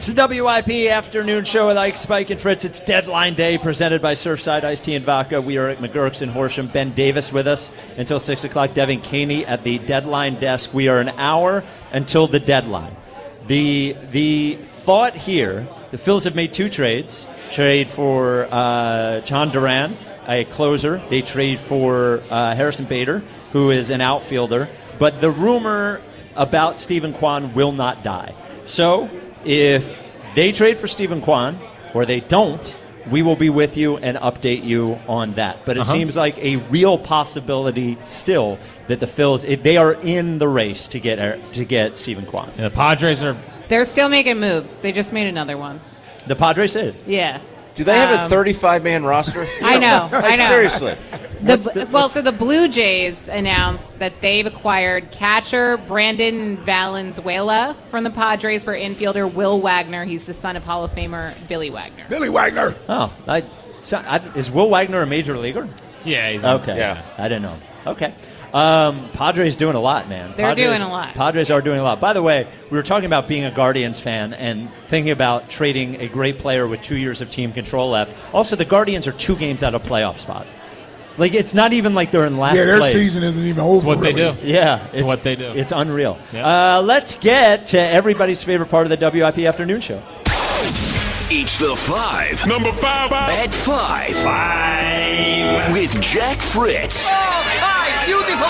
It's the WIP afternoon show with Ike, Spike, and Fritz. It's Deadline Day, presented by Surfside Iced Tea and Vodka. We are at McGurk's in Horsham. Ben Davis with us until 6 o'clock. Devin Caney at the deadline desk. We are an hour until the deadline. The thought here, the Phils have made 2 trades. Trade for John Duran, a closer. They trade for Harrison Bader, who is an outfielder. But the rumor about Stephen Kwan will not die. So if they trade for Stephen Kwan, or they don't, we will be with you and update you on that. But it seems like a real possibility still that the Phils, they are in the race to get Stephen Kwan. And the Padres are... They're still making moves. They just made another one. The Padres did. Yeah. Do they have a 35-man roster? I know. Seriously. So the Blue Jays announced that they've acquired catcher Brandon Valenzuela from the Padres for infielder Will Wagner. He's the son of Hall of Famer Billy Wagner. Billy Wagner. Oh, is Will Wagner a major leaguer? Yeah, he's okay. Yeah. I didn't know. Okay. Padres doing a lot, man. They're doing a lot. Padres are doing a lot. By the way, we were talking about being a Guardians fan and thinking about trading a great player with 2 years of team control left. Also, the Guardians are 2 games out of playoff spot. Like, it's not even like they're in last place. Yeah, their season isn't even over. It's what they do. Yeah. It's what they do. It's unreal. Yeah. Let's get to everybody's favorite part of the WIP afternoon show. It's the 5. Number 5. At 5. 5. With Jack Fritz. Oh, 5. Beautiful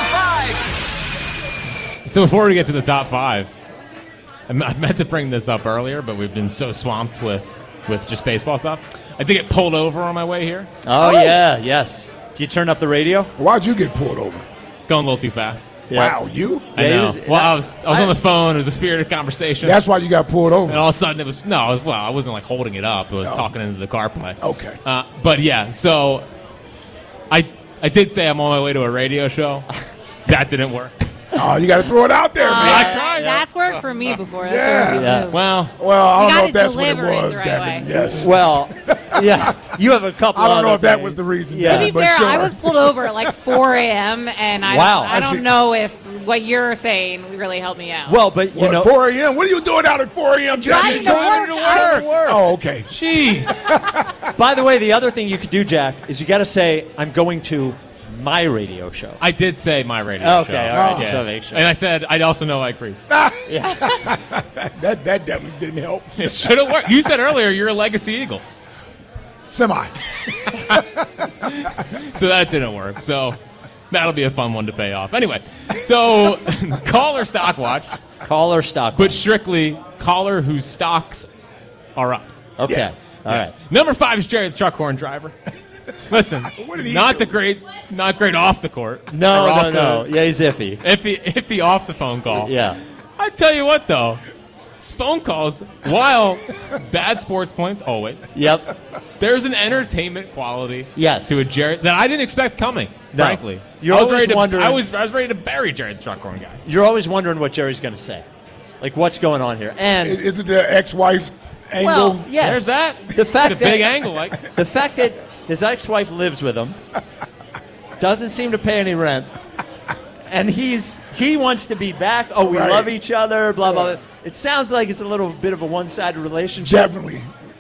5. So before we get to the top 5, I meant to bring this up earlier, but we've been so swamped with just baseball stuff. I did get pulled over on my way here. Oh, yeah. Yes. Did you turn up the radio? Why'd you get pulled over? It's going a little too fast. Yeah. Wow, you? I know. I was on the phone. It was a spirited conversation. That's why you got pulled over. And all of a sudden it was I wasn't like holding it up. I was talking into the CarPlay. Okay. But yeah, so I did say I'm on my way to a radio show. That didn't work. Oh, you got to throw it out there, man. I tried. That's worked for me before. That's Yeah. a good Yeah. move. Well, I don't know gotta if that's what it deliver it was, the right Devin. way. Yes. Well, yeah. You have a couple I don't know other if that things. was the reason. Yeah. To be but fair, sure. I was pulled over at like 4 a.m. and I Wow. don't know if what you're saying really helped me out. Well, but, you What, know. 4 a.m.? What are you doing out at 4 a.m., Jack? Driving to work. Oh, okay. jeez. By the way, the other thing you could do, Jack, is you got to say, I'm going to my radio show. I did say my radio show. Okay, all right. Oh. Just to make sure. And I said I'd also know Ike Reese. That definitely didn't help. It should have worked. You said earlier you're a legacy Eagle. Semi. So that didn't work. So that'll be a fun one to pay off. Anyway, so call or stock watch, Call or stock? but strictly caller whose stocks are up. Okay. Yeah. All right. Number 5 is Jerry the Truckhorn driver. Listen, What did he not do? not great off the court. Or No. off Yeah, he's iffy. Iffy off the phone call. Yeah. I tell you what, though, his phone calls, while bad sports points always, Yep. there's an entertainment quality Yes. to a Jerry that I didn't expect coming. No. Frankly, You're I was always ready to, wondering- I was ready to bury Jerry the Truckhorn guy. You're always wondering what Jerry's going to say. Like, what's going on here? And, Is it the ex-wife angle? well, yes. There's that. The fact It's a big that, angle, like. The fact that his ex-wife lives with him, doesn't seem to pay any rent, and he wants to be back. Oh, we Right. love each other, blah, blah, blah. It sounds like it's a little bit of a one-sided relationship. Definitely.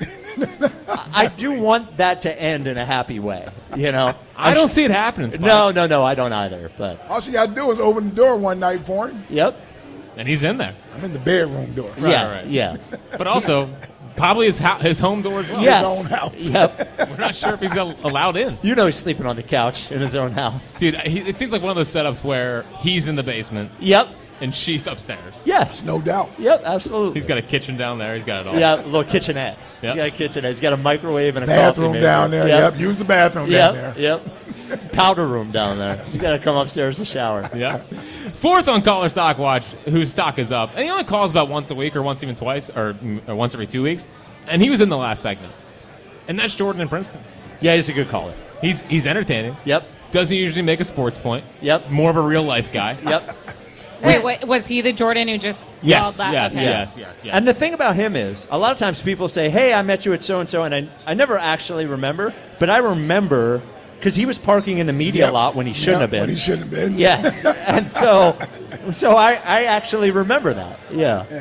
I do want that to end in a happy way, you know? I don't see it happening. Spike. No, I don't either, but, All she got to do is open the door one night for him. yep. And he's in there. I'm in the bedroom door. Yes, right. yeah. But also, probably his home door as well. Yes. own house. Yep. We're not sure if he's allowed in. You know he's sleeping on the couch in his own house. Dude, it seems like one of those setups where he's in the basement Yep. and she's upstairs. Yes. No doubt. Yep, absolutely. He's got a kitchen down there. He's got it all. Yeah, a little kitchenette. Yep. He's got a kitchenette. He's got a microwave and a Bathroom coffee down maker. there. Yep. Use the bathroom down there. Yep. Powder room down there. He's got to come upstairs to shower. Yeah. 4th on caller stock watch, whose stock is up. And he only calls about once a week or once even twice or once every 2 weeks. And he was in the last segment. And that's Jordan in Princeton. Yeah, he's a good caller. He's entertaining. Yep. Doesn't usually make a sports point. Yep. More of a real life guy. Yep. Wait, was he the Jordan who just Yes, yelled that? yes, Okay. yes. And the thing about him is, a lot of times people say, hey, I met you at so-and-so, and I never actually remember, but I remember because he was parking in the media Yep. lot when he shouldn't have been. When he shouldn't have been. Yes. And so I actually remember that. Yeah. Yeah.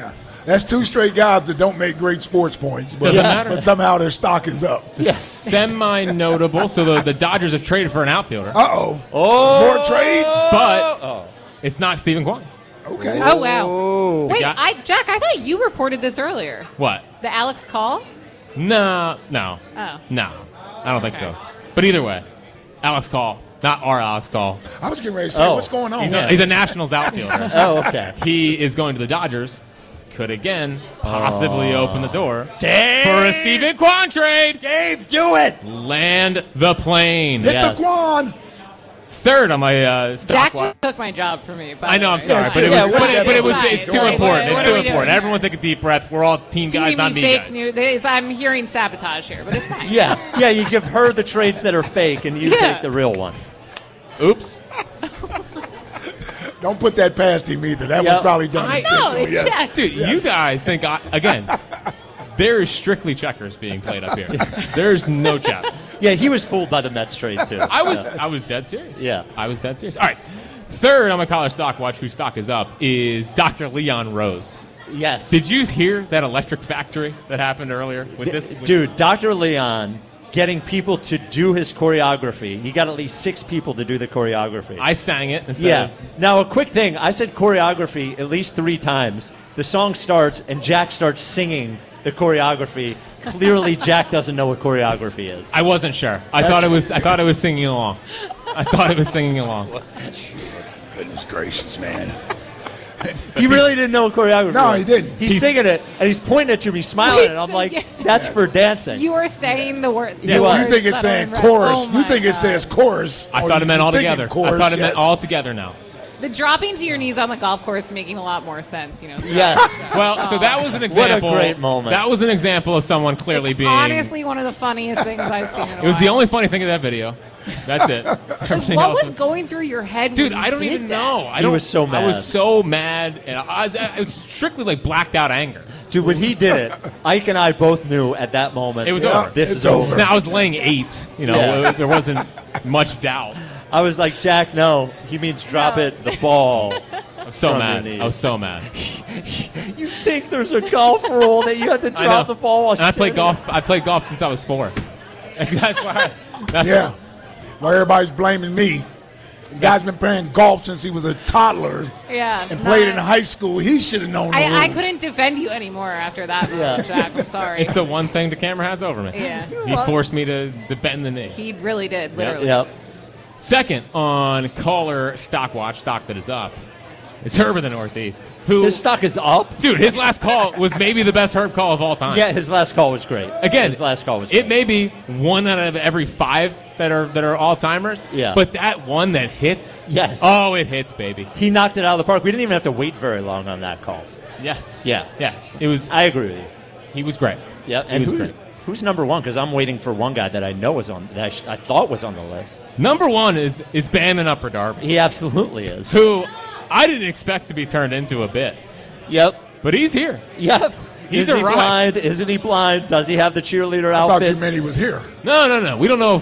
That's two straight guys that don't make great sports points. But, Doesn't matter. But somehow their stock is up. Semi-notable. So the Dodgers have traded for an outfielder. Uh-oh. More trades? But it's not Stephen Kwan. Okay. Oh, wow. Wait, Yeah. Jack, I thought you reported this earlier. What? The Alex Call? No. Oh. No. I don't think so. But either way, Alex Call. Not our Alex Call. I was getting ready to say, what's going on? He's a Nationals outfielder. Oh, okay. He is going to the Dodgers. Could again possibly open the door Dave! for a Stephen Kwan trade. Dave, do it! Land the plane. Hit Yes. the Quan. Third on my stock Jack watch. just took my job for me. By I know, the I'm way. sorry, Yeah, but it yeah, was, what- but it was, it's it's fine. too What- important. what It's are too we important. doing? Everyone take a deep breath. We're all team guys, Feeding not me me fake guys. news. I'm hearing sabotage here, but it's fine. Yeah, you give her the trades that are fake, and you Yeah. take the real ones. Oops. Don't put that past him either. That Yeah. was probably done I- intentionally. No, Yes. Jack. Dude, you guys think, again, there is strictly checkers being played up here. There's no chess. Yeah, he was fooled by the Mets trade, too. I was dead serious. Yeah. I was dead serious. All right. Third on my college stock watch, whose stock is up, is Dr. Leon Rose. Yes. Did you hear that electric factory that happened earlier with this? Dude, Dr. Leon getting people to do his choreography. He got at least 6 people to do the choreography. I sang it instead Yeah. of. Now, a quick thing. I said choreography at least 3 times. The song starts, and Jack starts singing the choreography. Clearly, Jack doesn't know what choreography is. I wasn't sure. I thought it was singing along. I thought it was singing along. Goodness gracious, man. He really didn't know what choreography No, was. he didn't. He's singing it, and he's pointing at you, he's smiling, Wait, and I'm so like, yeah. that's for dancing. You were saying the word. Yeah. the Well, You words think it's that saying are in red. chorus. Oh You my think it God. says chorus. I or thought it meant you're all thinking together. Chorus, I thought it meant yes. all together now. The dropping to your knees on the golf course is making a lot more sense. Yes. Well, so that was an What a example. great moment. That was an example of someone clearly being. Honestly, one of the funniest things I've seen in a while. It was the only funny thing in that video. That's it. Everything What else was going through your head? Dude, when I you don't did even that? know. I He don't- was so I mad. was so mad, and it was strictly like blacked out anger. Dude, when he did it, Ike and I both knew at that moment, It was Yeah, over. this it's is over. over. Now I was laying 8. You know, Yeah. there wasn't much doubt. I was like, Jack, no, he means drop No. it, the ball. I was so From mad. your knees. I was so mad. You think there's a golf rule that you have to I know. drop the ball? While And I played sitting? golf. I played golf since I was 4. That's why. That's Yeah. Well, everybody's blaming me. The guy's been playing golf since he was a toddler Yeah. and played in not- high school. He should have known the rules. I couldn't defend you anymore after that, moment, Jack. I'm sorry. It's the one thing the camera has over me. Yeah. He forced me to bend the knee. He really did, literally. Yep. Second on caller stock watch, stock that is up, is Herb in the Northeast. Who, His stock is up. dude, his last call was maybe the best Herb call of all time. Yeah, his last call was great. Again, his last call was great. It may be 1 out of every 5 that are all timers. Yeah. But that one that hits. Yes. Oh, it hits, baby. He knocked it out of the park. We didn't even have to wait very long on that call. Yes. Yeah. Yeah. It was. I agree with you. He was great. Yeah, He and was who's, great. who's number 1? Because I'm waiting for one guy that I know was on, that I thought was on the list. Number 1 is Bannon Upper Darby, He absolutely is. who I didn't expect to be turned into a bit, Yep. but he's here. Yep. He's Is he arrived. blind? Isn't he blind? Does he have the cheerleader I thought outfit? you meant he was here. No. We don't know.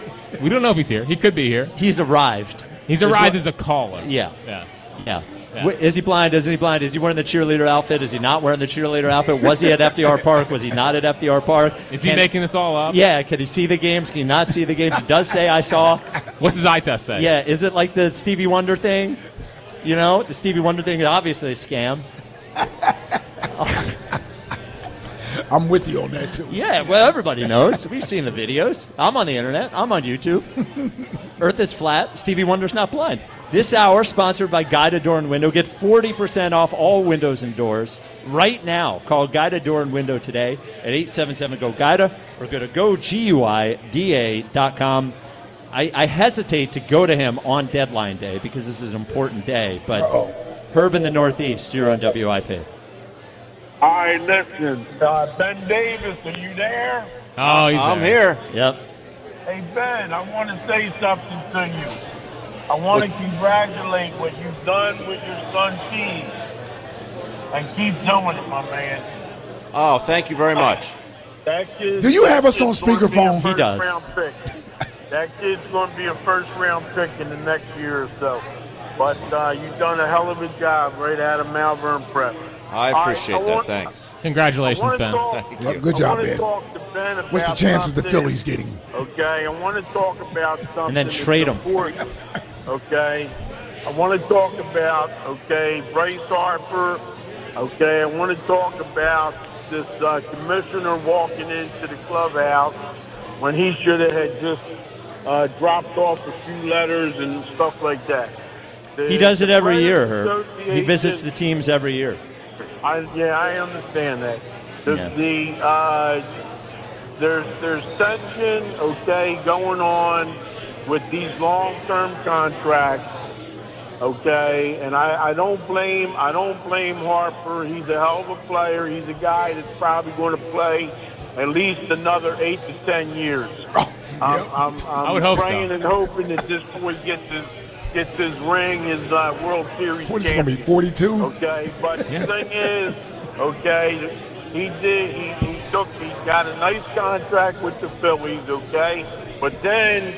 We don't know if he's here. He could be here. He's arrived. He's There's arrived one- as a caller. Yeah. Yes. Yeah. Yeah. Is he blind? Isn't he blind? Is he wearing the cheerleader outfit? Is he not wearing the cheerleader outfit? Was he at FDR Park? Was he not at FDR Park? Is he making this all up? Yeah. Can he see the games? Can he not see the games? He does say, I saw. What's his eye test say? Yeah. Is it like the Stevie Wonder thing? You know, the Stevie Wonder thing is obviously a scam. I'm with you on that, too. Yeah, well, everybody knows. We've seen the videos. I'm on the internet. I'm on YouTube. Earth is flat. Stevie Wonder's not blind. This hour, sponsored by Guided Door and Window. Get 40% off all windows and doors right now. Call Guided Door and Window today at 877-GO-GUIDA or go to GoGUIDA.com. I hesitate to go to him on deadline day because this is an important day, but Herb in the Northeast, you're on WIP. All right, listen. Ben Davis, are you there? Oh, he's I'm there. here. Yep. Hey, Ben, I want to say something to you. I want to congratulate what you've done with your son, Steve. And keep doing it, my man. Oh, thank you very much. That kid. Do you have us on is gonna be a speakerphone? He does. first-round pick. That kid's going to be a first-round pick in the next year or so. But you've done a hell of a job right out of Malvern Prep. I appreciate that. Thanks. Congratulations, Ben. Yep, good job, Ben. What's the chances the something. Phillies getting? Okay, I want to talk about something. And then trade that's 'em. important. Okay, I want to talk about Bryce Harper. Okay, I want to talk about this commissioner walking into the clubhouse when he should have had just dropped off a few letters and stuff like that. He does it every year, Players Herb. He Association- visits the teams every year. I understand that. There's tension, going on with these long-term contracts, and I don't blame Harper. He's a hell of a player. He's a guy that's probably going to play at least another 8 to 10 years. I'm I would hope so. praying and hoping that this boy gets his ring, his World Series What is it going to be, championship. 42? Okay, but the thing is, he got a nice contract with the Phillies, but then,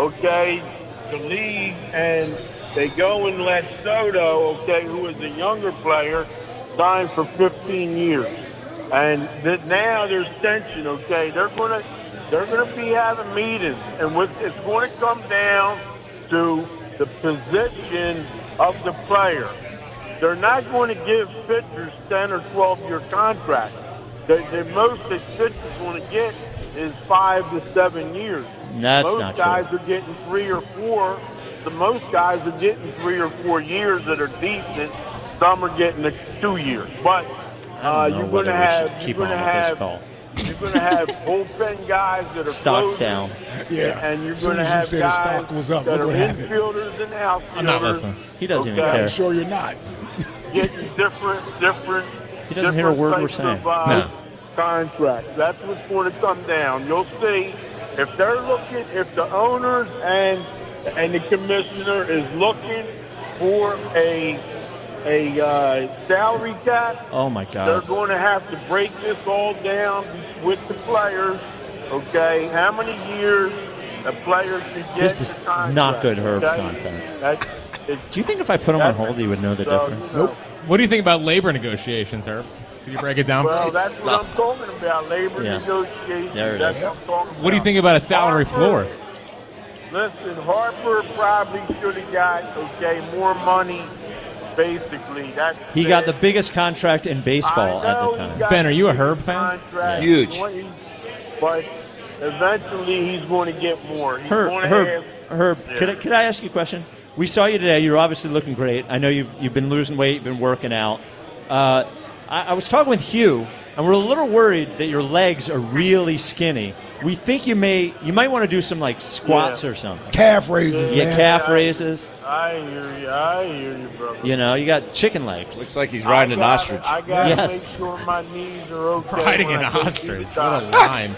the league and they go and let Soto, who is a younger player, sign for 15 years. And now there's tension, They're gonna be having meetings, and it's going to come down to the position of the player. They're not going to give pitchers 10 or 12-year contracts. The most that pitchers going to get is 5 to 7 years. That's most not true. guys are getting 3 or 4. Most guys are getting 3 or 4 years that are decent. Some are getting 2 years. But I don't know you're whether going to we have should keep on with this call. You're going to have bullpen guys that are Stock closers, down. Yeah. and you're As soon going to as you have said the guys stock was up, that look are what happened. infielders and outfielders. I'm not listening. He doesn't even Okay. care. I'm sure you're not. Getting different. He doesn't hear a word we're types saying. Of, No. contracts. That's what's going to come down. You'll see if they're looking, if the owners and the commissioner is looking for a salary cap. Oh, my They're God. going to have to break this all down with the players. How many years a player should get? This is the contract, not good, Herb, okay? content. Do you think if I put him on hold, he would know the difference? Nope. What do you think about labor negotiations, Herb? Could you break it down? Well, that's what I'm talking about. Labor Yeah. negotiations. There it That's is. what I'm talking about. What do you think about a salary floor? Listen, Harper probably should have got more money. Basically, He got the biggest contract in baseball at the time. Ben, are you a Herb fan? Contract. Huge. But eventually, he's going to get more. He's going to Herb, Yeah. could I ask you a question? We saw you today. You're obviously looking great. I know you've been losing weight, you've been working out. I was talking with Hugh, and we're a little worried that your legs are really skinny. We think you might want to do some like squats or something. Calf raises, Yeah, man. calf raises. I hear you, brother. You know, you got chicken legs. Looks like he's riding an ostrich. I got to Yes. make sure my knees are okay. Riding when an I take ostrich. these What a shots. line.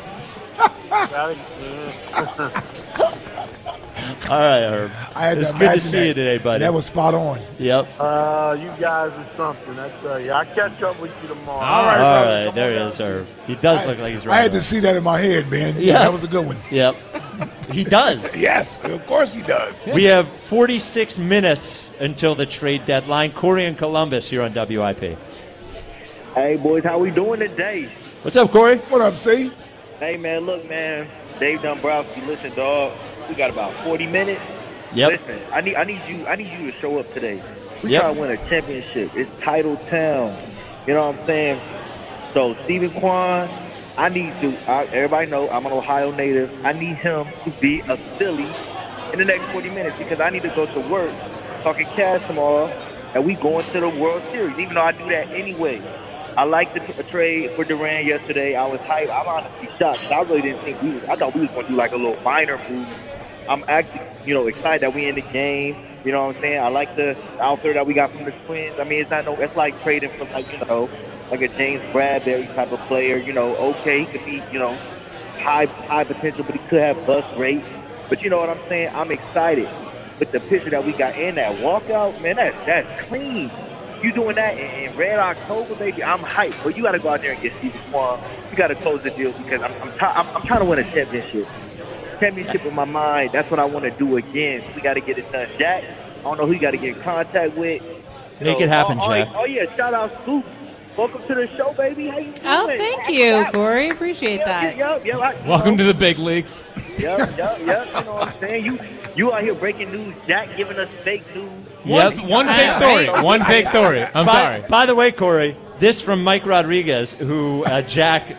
All right, Herb. I had It's to good to imagine see that. you today, buddy. That was spot on. Yep. You guys are something, I tell you. I'll catch up with you tomorrow. All right, All brother, right, come there on he down, is, see. Herb. He does look like he's I right. had to see that in my head, man. Yeah. That was a good one. Yep. He does. Yes, of course he does. We have 46 minutes until the trade deadline. Corey in Columbus here on WIP. Hey, boys, how we doing today? What's up, Corey? What up, C? Hey, man, look, man, Dave Dombrowski, listen, dog, we got about 40 minutes. Yep. Listen, I need you to show up today. We Yep. try to win a championship. It's title town. You know what I'm saying? So, Stephen Kwan, I need to, everybody know I'm an Ohio native. I need him to be a Philly in the next 40 minutes because I need to go to work talking cash tomorrow, and we going to the World Series, even though I do that anyway. I liked the trade for Durant yesterday. I was hyped. I'm honestly shocked. I really didn't think I thought we was going to do like a little minor move. I'm actually, excited that we in the game. You know what I'm saying? I like the outfielder that we got from the Twins. I mean, it's like trading for like a James Bradbury type of player. Okay, he could be, high potential, but he could have bust rates. But you know what I'm saying? I'm excited with the pitcher that we got in that walkout. Man, that's clean. You doing that in Red October, baby? I'm hyped. But you got to go out there and get Stephen Kwan. You got to close the deal because I'm trying to win a championship. Championship in my mind. That's what I want to do again. We got to get it done. Jack, I don't know who you got to get in contact with. Make it happen, Jack. Oh yeah, shout out Scoop. Welcome to the show, baby. How you doing? Oh, thank you, Corey. Appreciate that. Welcome to the big leagues. Yep. You know what I'm saying? You out here breaking news. Jack giving us fake news. One fake story. One fake story. I'm sorry. By the way, Corey, this from Mike Rodriguez, who Jack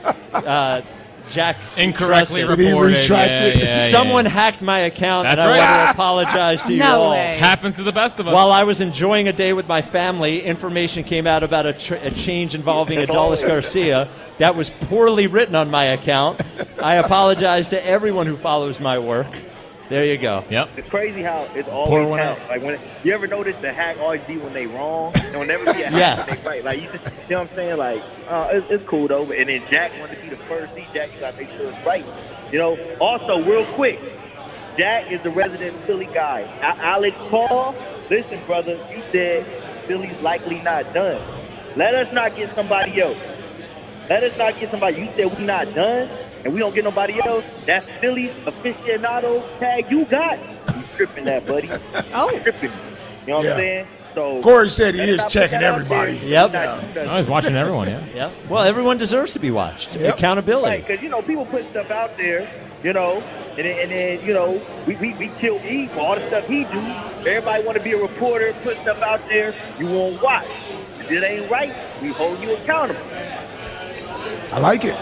Incorrectly trusted. Did he reported. retract it? Yeah. Someone hacked my account, That's and I right. want to apologize to you No all. way. Happens to the best of us. While I was enjoying a day with my family, information came out about a change involving Adolis Garcia that was poorly written on my account. I apologize to everyone who follows my work. There you go. Yep. It's crazy how it's Pour always one hack. out. Like when you ever notice the hack always be when they wrong, and will never be a hack Yes. when they right. Like you know what I'm saying? Like it's cool though. And then Jack wanted to be the first. Jack, you gotta make sure it's right. You know. Also, real quick, Jack is the resident Philly guy. Alex Paul, listen, brother, you said Philly's likely not done. Let us not get somebody else. Let us not get somebody. You said we not done, and we don't get nobody else. That Philly aficionado tag you got. You tripping that, buddy. Oh. Tripping. You know what Yeah. I'm saying? So Corey said he let us is not put checking that out everybody. there. Yep. I was watching everyone, yeah. Yep. Well, everyone deserves to be watched. Yep. Accountability. Right, because, people put stuff out there, and then we kill E for all the stuff he do. Everybody want to be a reporter, put stuff out there. You won't watch. If it ain't right, we hold you accountable. I like it.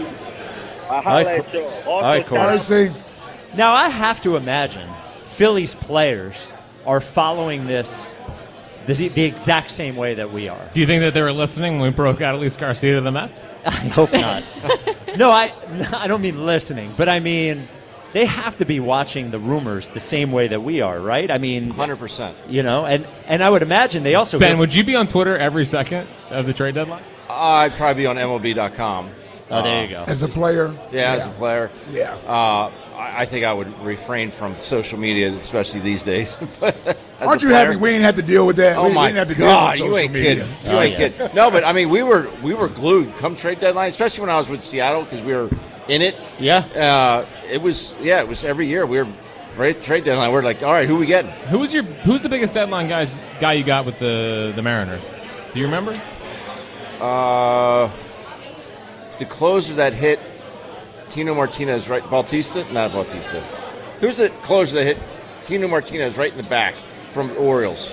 I holla at y'all. Also, All right, Corey. shout I out- see. Now, I have to imagine Phillies players are following this the exact same way that we are. Do you think that they were listening when we broke out Adolis Garcia to the Mets? I hope not. No, I don't mean listening, but I mean they have to be watching the rumors the same way that we are, right? I mean, 100%. and I would imagine they also Ben, go- would you be on Twitter every second of the trade deadline? I'd probably be on MLB.com. Oh, there you go. As a player. Yeah, as a player. Yeah. I think I would refrain from social media, especially these days. As Aren't a you player. happy we didn't have to deal with that? Oh we my didn't have to deal God! with You social ain't media. kidding. You ain't kidding. No, but I mean, we were glued come trade deadline, especially when I was with Seattle because we were in it. Yeah. It was every year we were right trade deadline. We're like, all right, who we getting? Who's the biggest deadline guy you got with the Mariners? Do you remember? The closer that hit Tino Martinez right, Bautista, not Bautista. Who's the closer that hit Tino Martinez right in the back from the Orioles?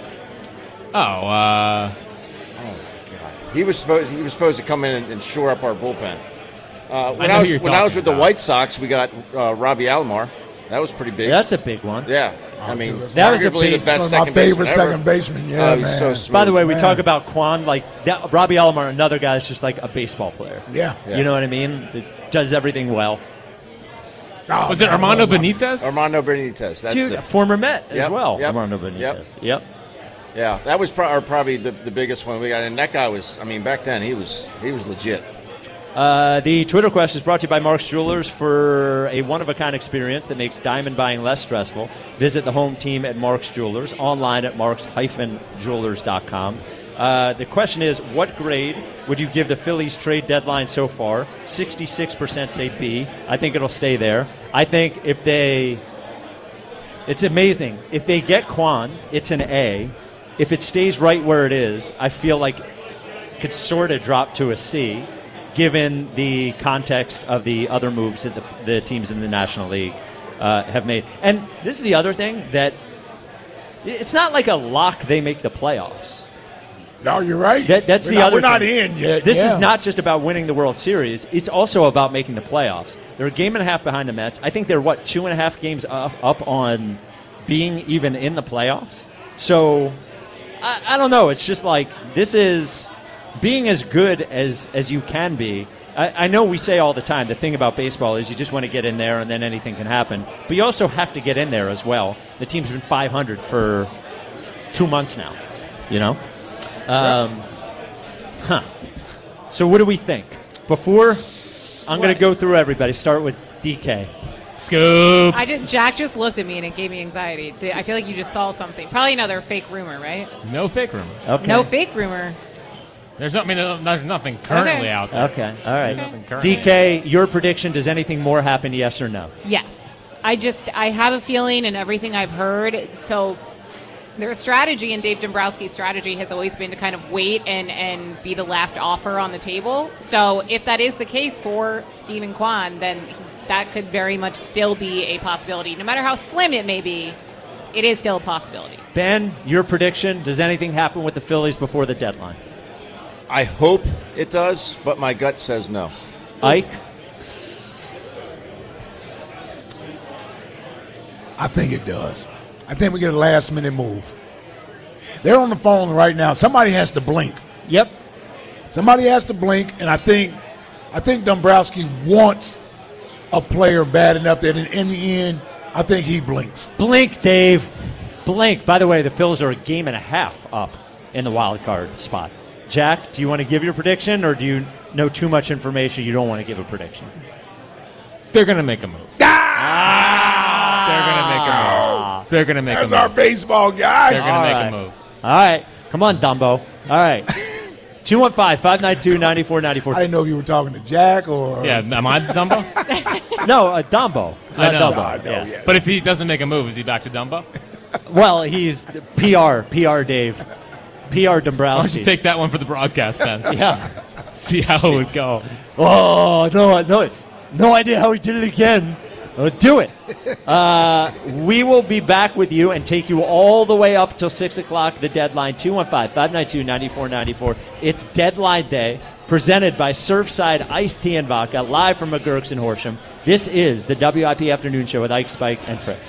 Oh, He was supposed to come in and shore up our bullpen. When know I who you're was talking with the about. White Sox, we got Robbie Alomar. That was pretty big. That's a big one. Yeah, I mean, dude, that's That was a arguably big- the best One of my second baseman favorite ever. second baseman. Yeah, He was man. so smooth. By the way, we Man. talk about Quan, like that, Robbie Alomar, another guy's just like a baseball player. Yeah. You know what I mean? That does everything well. Oh, was it man, Armando I love him. Benitez? Armando Benitez. That's Dude, it. former Met as Yep, well. yep, Armando Benitez. yep. Yep. Yeah, that was probably the biggest one we got. And that guy was, I mean, back then he was legit. The Twitter question is brought to you by Mark's Jewelers. For a one-of-a-kind experience that makes diamond buying less stressful, visit the home team at Mark's Jewelers, online at marks-jewelers.com. The question is, what grade would you give the Phillies trade deadline so far? 66% say B. I think it'll stay there. I think it's amazing. If they get Quan, it's an A. If it stays right where it is, I feel like it could sort of drop to a C, given the context of the other moves that the teams in the National League have made. And this is the other thing, that it's not like a lock they make the playoffs. No, you're right. That's We're the not- other We're not thing. in yet. This Yeah. is not just about winning the World Series. It's also about making the playoffs. They're a game and a half behind the Mets. I think they're, 2.5 games up on being even in the playoffs. So, I don't know. It's just like, this is being as good as you can be. I know we say all the time, the thing about baseball is you just want to get in there and then anything can happen. But you also have to get in there as well. The team's been 500 for 2 months now, you know? So what do we think? Before, I'm going to go through everybody. Start with DK. Scoops. Jack just looked at me and it gave me anxiety. I feel like you just saw something. Probably another fake rumor, right? No fake rumor. Okay. No fake rumor. There's nothing currently Okay. out there. Okay. All right. Nothing currently. DK, your prediction, does anything more happen, yes or no? Yes. I have a feeling in everything I've heard. So Their strategy and Dave Dombrowski's strategy has always been to kind of wait and be the last offer on the table. So if that is the case for Stephen Kwan, then that could very much still be a possibility. No matter how slim it may be, it is still a possibility. Ben, your prediction, does anything happen with the Phillies before the deadline? I hope it does, but my gut says no. Ike? I think it does. I think we get a last-minute move. They're on the phone right now. Somebody has to blink. Yep. Somebody has to blink, and I think Dombrowski wants a player bad enough that in the end, I think he blinks. Blink, Dave. Blink. By the way, the Phils are a game and a half up in the wild card spot. Jack, do you want to give your prediction, or do you know too much information you don't want to give a prediction? They're going to make a move. They're going to make a move. They're going to make a move. That's our baseball guy. They're going to make a move. All right. Come on, Dumbo. All right. 215-592-9494. I didn't know if you were talking to Jack or... Yeah, am I Dumbo? No, Dumbo. I know. Dumbo. No, yeah. yes. But if he doesn't make a move, is he back to Dumbo? Well, he's PR Dave. PR Why don't Dombrowski. you take that one for the broadcast, Ben? Yeah. See how it would go. Oh, no idea how he did it again. Do it. We will be back with you and take you all the way up till 6 o'clock, the deadline, 215-592-9494. It's deadline day, presented by Surfside Iced Tea and Vodka, live from McGurk's in Horsham. This is the WIP Afternoon Show with Ike, Spike, and Fritz.